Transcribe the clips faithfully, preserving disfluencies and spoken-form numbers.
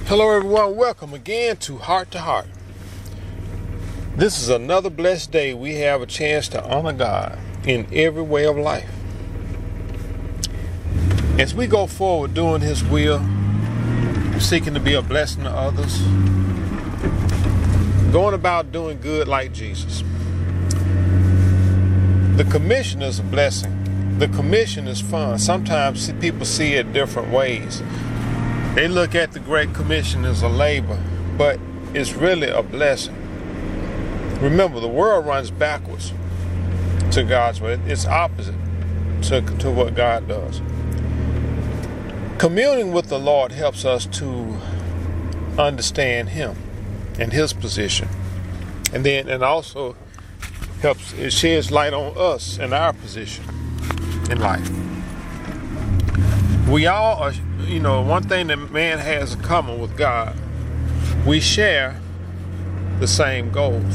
Hello everyone, welcome again to Heart to Heart. This is another blessed day. We have a chance to honor God in every way of life. As we go forward doing His will, seeking to be a blessing to others, going about doing good like Jesus. The commission is a blessing. The commission is fun. Sometimes people see it different ways. They look at the Great Commission as a labor, but it's really a blessing. Remember, the world runs backwards to God's way. It's opposite to, to what God does. Communing with the Lord helps us to understand Him and His position. And then, and also helps, it sheds light on us and our position in life. We all are, you know, one thing that man has in common with God, we share the same goals.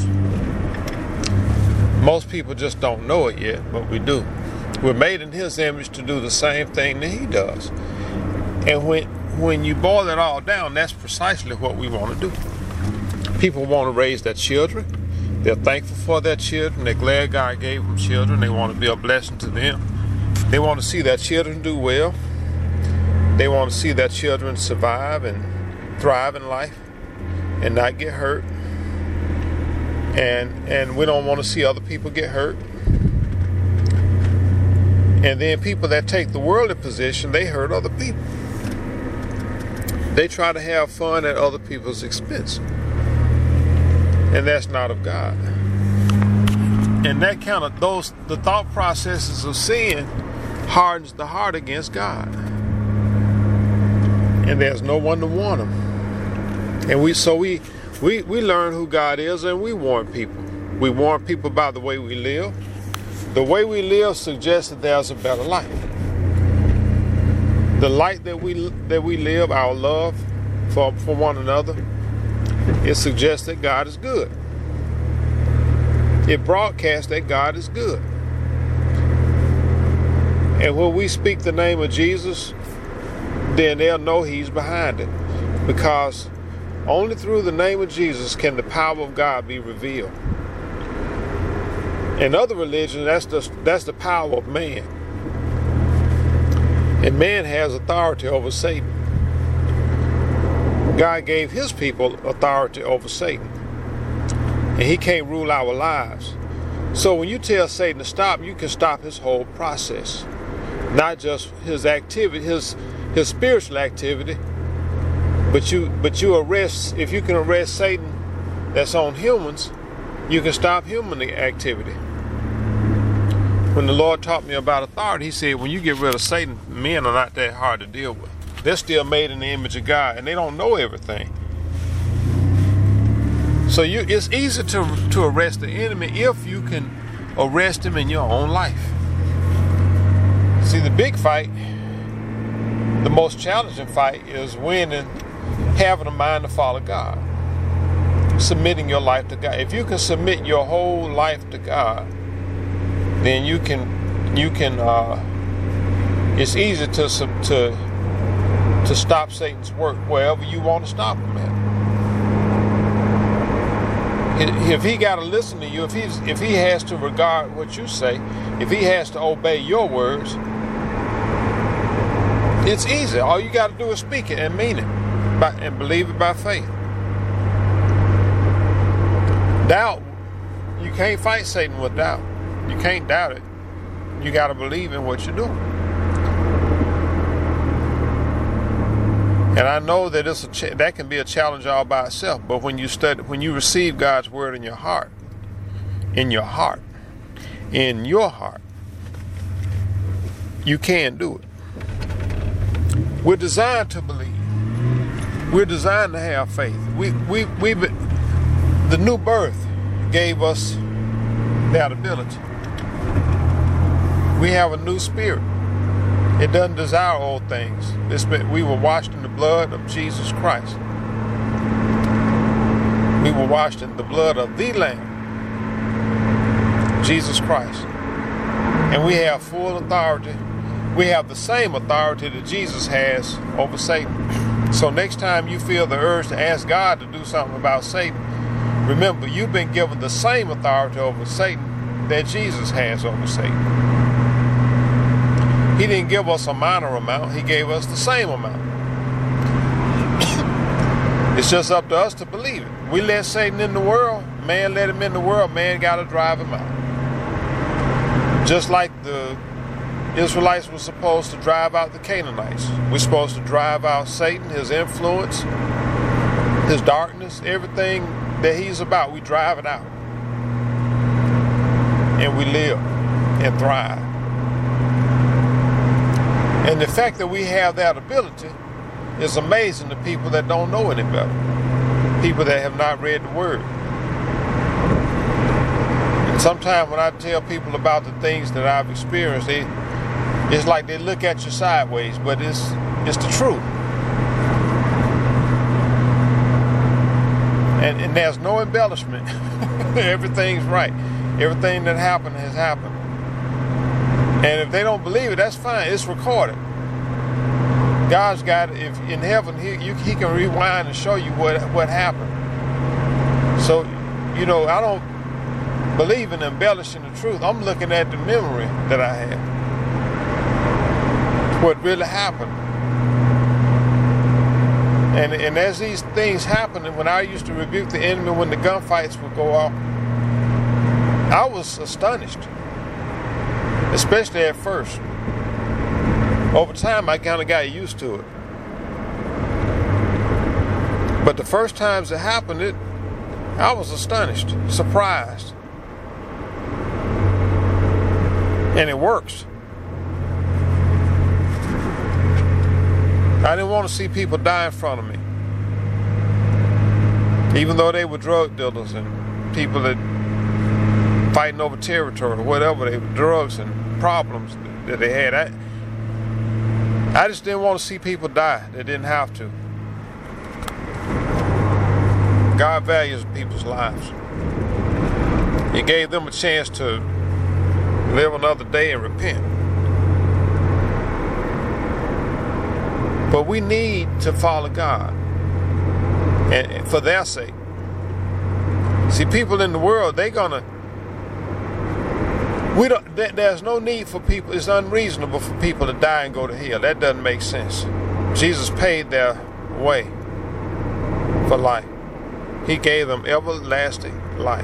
Most people just don't know it yet, but we do. We're made in His image to do the same thing that He does. And when when you boil it all down, that's precisely what we want to do. People want to raise their children. They're thankful for their children. They're glad God gave them children. They want to be a blessing to them. They want to see their children do well. They want to see their children survive and thrive in life and not get hurt. And and we don't want to see other people get hurt. And then people that take the worldly position, they hurt other people. They try to have fun at other people's expense. And that's not of God. And that kind of, those, the thought processes of sin hardens the heart against God. And there's no one to warn them. And we so we, we we learn who God is, and we warn people. We warn people by the way we live. The way we live suggests that there's a better life. The light that we that we live, our love for, for one another, it suggests that God is good. It broadcasts that God is good. And when we speak the name of Jesus, then they'll know He's behind it. Because only through the name of Jesus can the power of God be revealed. In other religions, that's the, that's the power of man. And man has authority over Satan. God gave His people authority over Satan. And He can't rule our lives. So when you tell Satan to stop, you can stop his whole process. Not just his activity, his his spiritual activity, but you but you arrest, if you can arrest Satan that's on humans, you can stop human activity. When the Lord taught me about authority, He said, when you get rid of Satan, men are not that hard to deal with. They're still made in the image of God, and they don't know everything. So you, it's easy to, to arrest the enemy if you can arrest him in your own life. See, the big fight, the most challenging fight, is winning, having a mind to follow God, submitting your life to God. If you can submit your whole life to God, then you can, you can. Uh, it's easy to to to stop Satan's work wherever you want to stop him at. If he got to listen to you, if he's if he has to regard what you say, if he has to obey your words, it's easy. All you got to do is speak it and mean it, by, and believe it by faith. Doubt, you can't fight Satan with doubt. You can't doubt it. You got to believe in what you're doing. And I know that it's a ch- that can be a challenge all by itself. But when you study, when you receive God's word in your heart, in your heart, in your heart, you can do it. We're designed to believe. We're designed to have faith. We we we the new birth gave us that ability. We have a new spirit. It doesn't desire old things. It's been, we were washed in the blood of Jesus Christ. We were washed in the blood of the Lamb, Jesus Christ. And we have full authority. We have the same authority that Jesus has over Satan. So next time you feel the urge to ask God to do something about Satan, remember, you've been given the same authority over Satan that Jesus has over Satan. He didn't give us a minor amount. He gave us the same amount. It's just up to us to believe it. We let Satan in the world. Man let him in the world. Man got to drive him out. Just like the Israelites were supposed to drive out the Canaanites. We're supposed to drive out Satan, his influence, his darkness, everything that he's about. We drive it out. And we live and thrive. And the fact that we have that ability is amazing to people that don't know any better. People that have not read the Word. And sometimes when I tell people about the things that I've experienced, they, it's like they look at you sideways, but it's it's the truth. And, and there's no embellishment. Everything's right. Everything that happened has happened. And if they don't believe it, that's fine. It's recorded. God's got, if in heaven, he, you, he can rewind and show you what, what happened. So, you know, I don't believe in embellishing the truth. I'm looking at the memory that I have. What really happened. And, and as these things happen, and when I used to rebuke the enemy when the gunfights would go off, I was astonished. Especially at first. Over time, I kind of got used to it. But the first times it happened, it, I was astonished, surprised. And it works. I didn't want to see people die in front of me. Even though they were drug dealers and people that fighting over territory or whatever, they were drugs and problems that they had. I, I just didn't want to see people die. They didn't have to. God values people's lives. He gave them a chance to live another day and repent. But we need to follow God, and, and for their sake. See, people in the world, they're gonna. We don't. Th- there's no need for people. It's unreasonable for people to die and go to hell. That doesn't make sense. Jesus paid their way for life. He gave them everlasting life,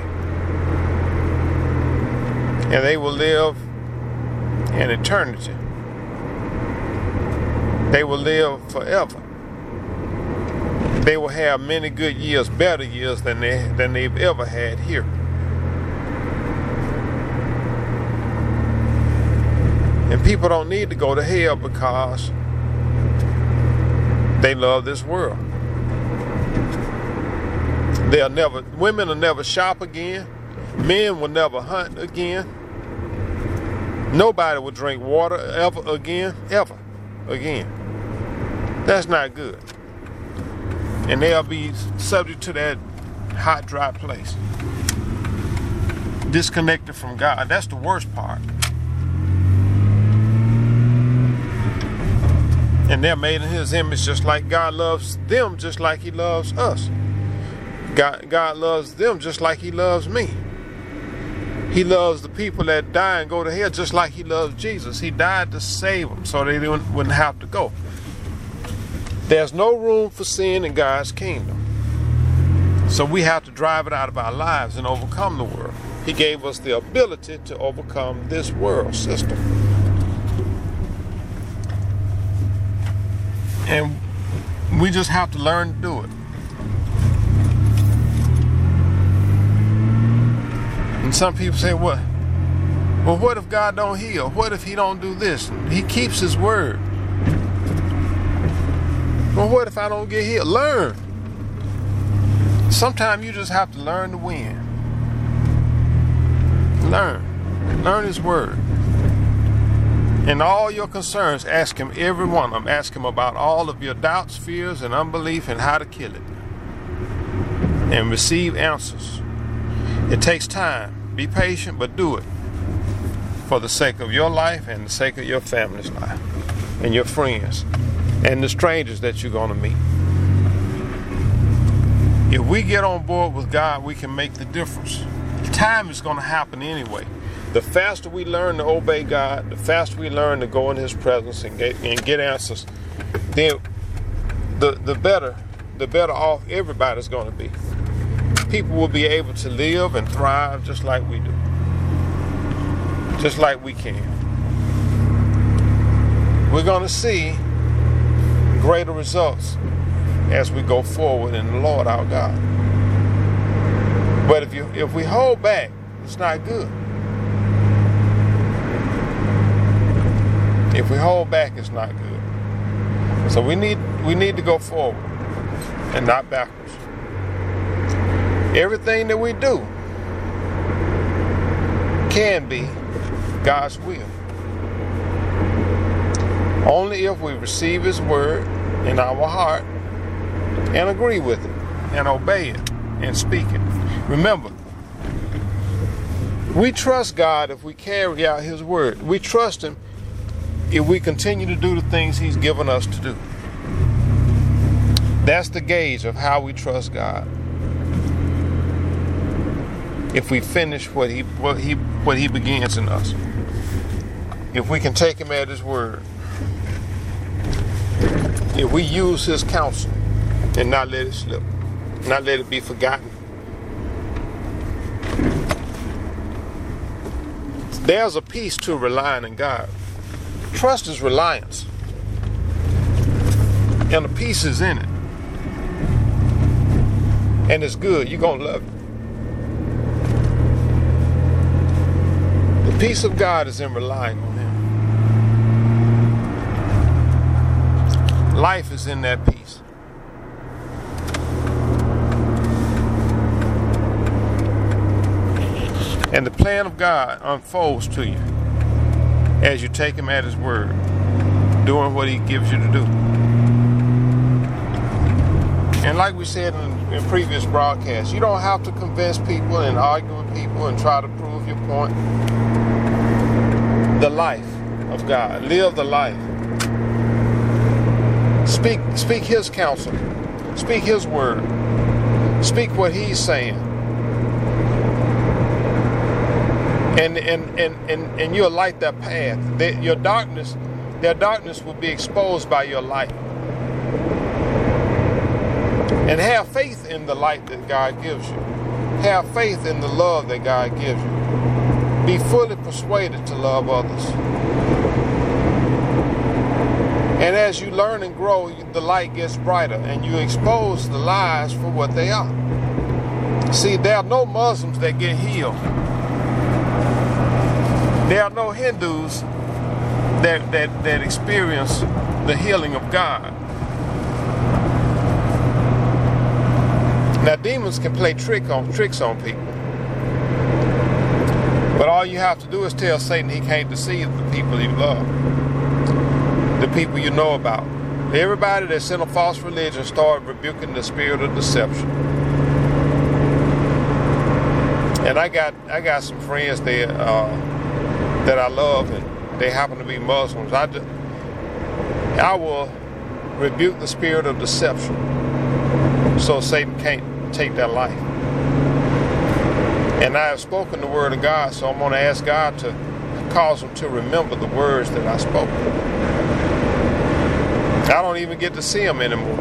and they will live in eternity. They will live forever. They will have many good years, better years than they than they've ever had here. And people don't need to go to hell because they love this world. They'll never, women will never shop again. Men will never hunt again. Nobody will drink water ever again, ever again. That's not good. And they'll be subject to that hot, dry place. Disconnected from God. That's the worst part. And they're made in His image just like God loves them, just like He loves us. God, God loves them just like He loves me. He loves the people that die and go to hell just like He loves Jesus. He died to save them so they wouldn't have to go. There's no room for sin in God's kingdom. So we have to drive it out of our lives and overcome the world. He gave us the ability to overcome this world system. And we just have to learn to do it. And some people say, what? Well, what if God don't heal? What if He don't do this? He keeps His word. Well, what if I don't get healed? Learn. Sometimes you just have to learn to win. Learn. Learn His word. And all your concerns, ask Him every one of them. Ask Him about all of your doubts, fears, and unbelief and how to kill it. And receive answers. It takes time. Be patient, but do it. For the sake of your life and the sake of your family's life and your friends. and the strangers that you're going to meet. If we get on board with God, we can make the difference. Time is going to happen anyway. The faster we learn to obey God, the faster we learn to go in His presence and get and get answers, then the the better the better off everybody's going to be. People will be able to live and thrive just like we do, just like we can. We're going to see greater results as we go forward in the Lord our God. But if you if we hold back, it's not good. If we hold back, it's not good. So we need we need to go forward and not backwards. Everything that we do can be God's will. Only if we receive His word in our heart and agree with it and obey it and speak it. Remember, we trust God if we carry out His word. We trust Him if we continue to do the things He's given us to do. That's the gauge of how we trust God. If we finish what He what He what He begins in us. If we can take Him at His word. If we use His counsel and not let it slip, not let it be forgotten. There's a peace to relying on God. Trust is reliance. And the peace is in it. And it's good. You're going to love it. The peace of God is in relying on Him. Life is in that peace. And the plan of God unfolds to you as you take Him at His word, doing what He gives you to do. And like we said in, in previous broadcasts, you don't have to convince people and argue with people and try to prove your point. The life of God. Live the life. Speak, speak His counsel. Speak His word. Speak what He's saying. And and, and, and, and you'll light that path. They, your darkness, their darkness will be exposed by your light. And have faith in the light that God gives you. Have faith in the love that God gives you. Be fully persuaded to love others. And as you learn and grow, the light gets brighter and you expose the lies for what they are. See, there are no Muslims that get healed. There are no Hindus that, that, that experience the healing of God. Now, demons can play trick on, tricks on people. But all you have to do is tell Satan he can't deceive the people you love. The people you know about. Everybody that's in a false religion start rebuking the spirit of deception. And I got I got some friends there uh, that I love, and they happen to be Muslims. I, just, I will rebuke the spirit of deception so Satan can't take their life. And I have spoken the word of God, so I'm going to ask God to cause them to remember the words that I spoke. I don't even get to see them anymore.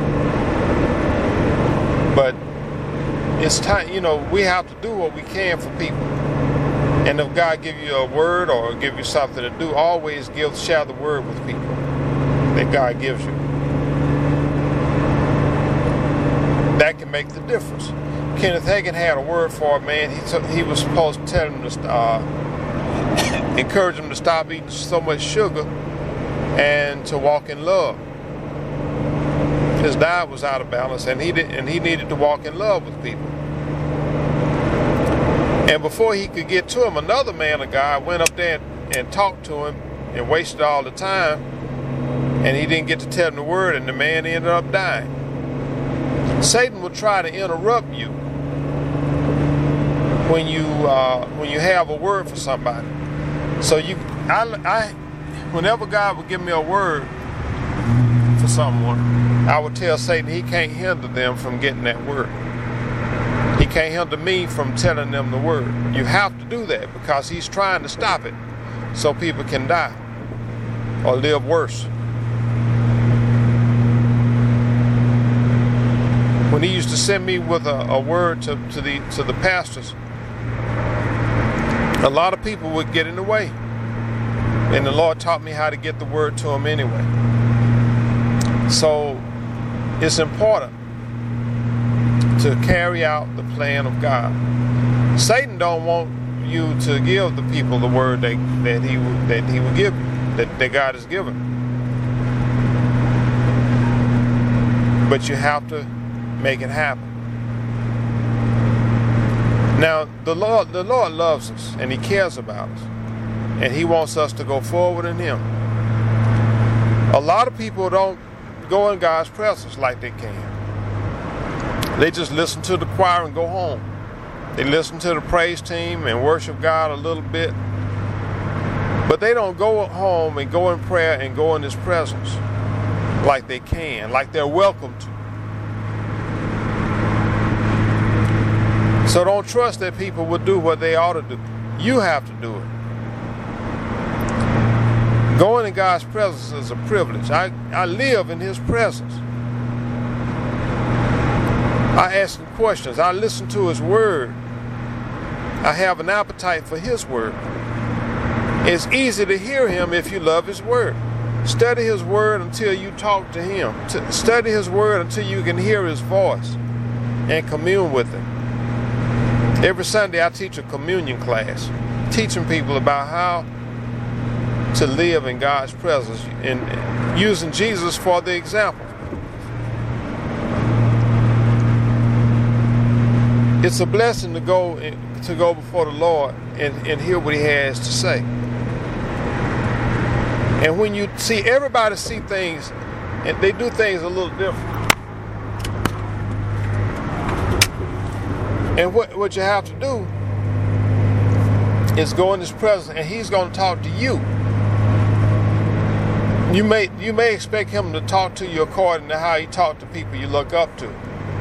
But it's time, you know, we have to do what we can for people. And if God give you a word or give you something to do, always give, share the word with people that God gives you. That can make the difference. Kenneth Hagin had a word for a man. He took, he was supposed to tell him to uh, encourage him to stop eating so much sugar and to walk in love. His diet was out of balance, and he did, and he needed to walk in love with people. And before he could get to him, another man of God went up there and, and talked to him and wasted all the time, and he didn't get to tell him the word, and the man ended up dying. Satan will try to interrupt you when you uh, when you have a word for somebody. So you, I, I, whenever God would give me a word for someone, I would tell Satan he can't hinder them from getting that word. He can't hinder me from telling them the word. You have to do that because he's trying to stop it so people can die or live worse. When he used to send me with a, a word to, to the to the pastors, a lot of people would get in the way. And the Lord taught me how to get the word to them anyway. So it's important to carry out the plan of God. Satan don't want you to give the people the word that, that he that he will give you, that, that God has given. But you have to make it happen. Now the Lord the Lord loves us and he cares about us. And he wants us to go forward in him. A lot of people don't go in God's presence like they can. They just listen to the choir and go home. They listen to the praise team and worship God a little bit. But they don't go home and go in prayer and go in his presence like they can, like they're welcome to. So don't trust that people will do what they ought to do. You have to do it. Going in God's presence is a privilege. I, I live in his presence. I ask him questions. I listen to his word. I have an appetite for his word. It's easy to hear him if you love his word. Study his word until you talk to him. Study his word until you can hear his voice and commune with him. Every Sunday I teach a communion class, teaching people about how to live in God's presence and using Jesus for the example. It's a blessing to go to go before the Lord and, and hear what he has to say. And when you see, everybody see things and they do things a little different. And what, what you have to do is go in his presence and he's going to talk to you. You may you may expect him to talk to you according to how he talked to people you look up to.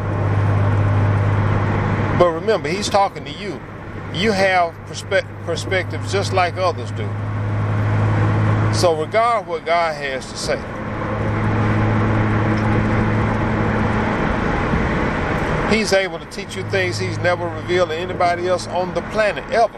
But remember, he's talking to you. You have perspe- perspectives just like others do. So regard what God has to say. He's able to teach you things he's never revealed to anybody else on the planet, ever.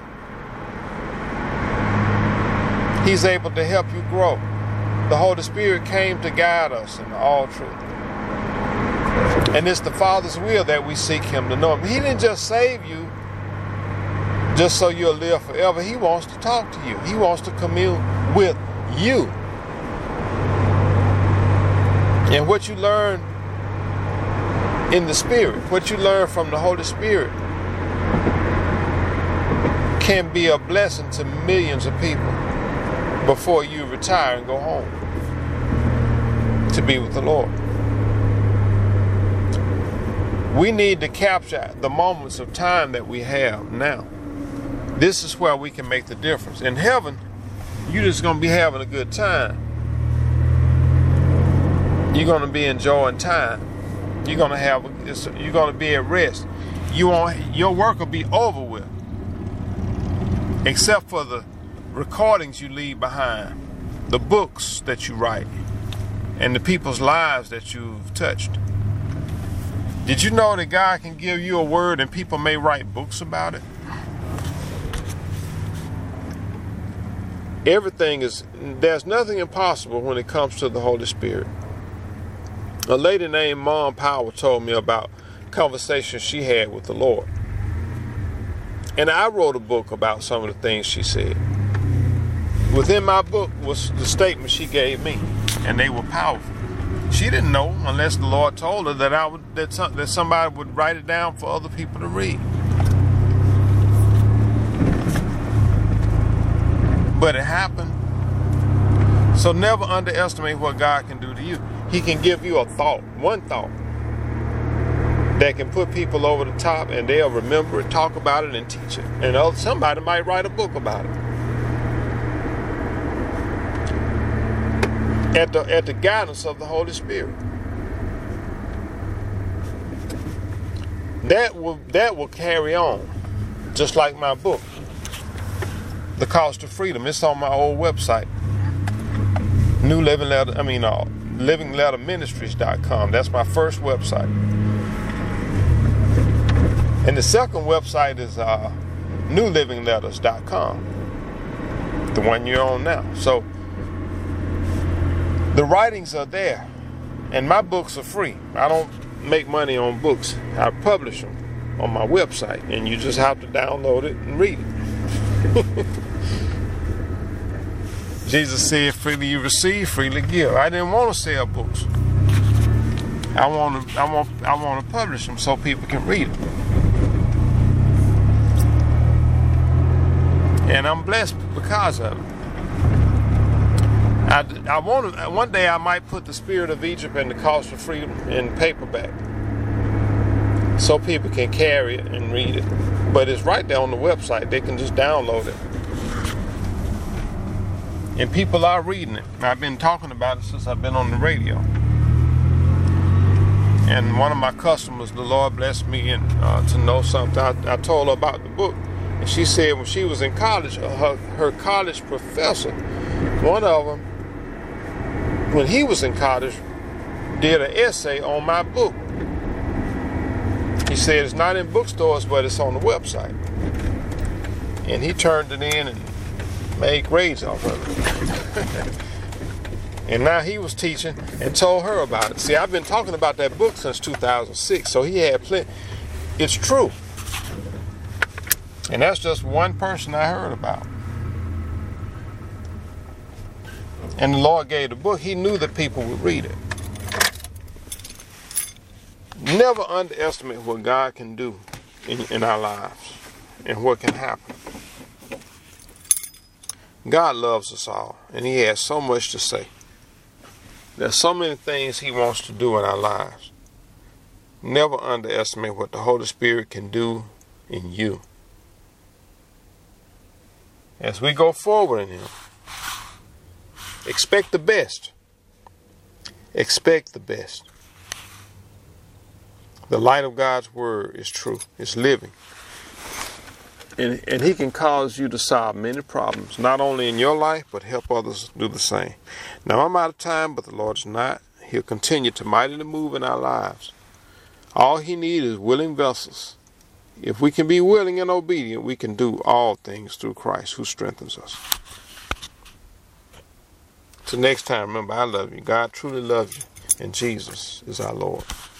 He's able to help you grow. The Holy Spirit came to guide us in all truth. And it's the Father's will that we seek him to know him. He didn't just save you just so you'll live forever. He wants to talk to you. He wants to commune with you. And what you learn in the Spirit, what you learn from the Holy Spirit, can be a blessing to millions of people before you retire and go home to be with the Lord. We need to capture the moments of time that we have now. This is where we can make the difference. In heaven, you're just going to be having a good time. You're going to be enjoying time. You're going to have, you're going to be at rest. You won't, your work will be over with, except for the recordings you leave behind, the books that you write, and the people's lives that you've touched. Did you know that God can give you a word and people may write books about it? Everything is, there's nothing impossible when it comes to the Holy Spirit. A lady named Mom Powell told me about conversations she had with the Lord. And I wrote a book about some of the things she said. Within my book was the statement she gave me, and they were powerful. She didn't know unless the Lord told her that I would that, some, that somebody would write it down for other people to read. But it happened. So never underestimate what God can do to you. He can give you a thought, one thought, that can put people over the top, and they'll remember it, talk about it, and teach it. And somebody might write a book about it. at the at the guidance of the Holy Spirit. That will that will carry on, just like my book, The Cost of Freedom. It's on my old website, New Living Letter. I mean, uh, living letter ministries dot com. That's my first website. And the second website is uh, new living letters dot com, the one you're on now. So the writings are there, and my books are free. I don't make money on books. I publish them on my website, and you just have to download it and read it. Jesus said, freely you receive, freely give. I didn't want to sell books. I want to I want I want to publish them so people can read them. And I'm blessed because of it. I, I want to, one day I might put The Spirit of Egypt and The Cost of Freedom in paperback so people can carry it and read it. But it's right there on the website. They can just download it. And people are reading it. I've been talking about it since I've been on the radio. And one of my customers, the Lord blessed me and uh, to know something. I, I told her about the book. And she said when she was in college, her, her college professor, one of them, when he was in college, did an essay on my book. He said it's not in bookstores, but it's on the website. And he turned it in and made grades off of it. And now he was teaching and told her about it. See, I've been talking about that book since two thousand six, so he had plenty. It's true. And that's just one person I heard about. And the Lord gave the book. He knew that people would read it. Never underestimate what God can do in, in our lives and what can happen. God loves us all, and He has so much to say. There's so many things He wants to do in our lives. Never underestimate what the Holy Spirit can do in you. As we go forward in Him, expect the best. Expect the best. The light of God's Word is true. It's living. And, and He can cause you to solve many problems, not only in your life, but help others do the same. Now, I'm out of time, but the Lord is not. He'll continue to mightily move in our lives. All He needs is willing vessels. If we can be willing and obedient, we can do all things through Christ who strengthens us. Till next time, remember, I love you. God truly loves you, and Jesus is our Lord.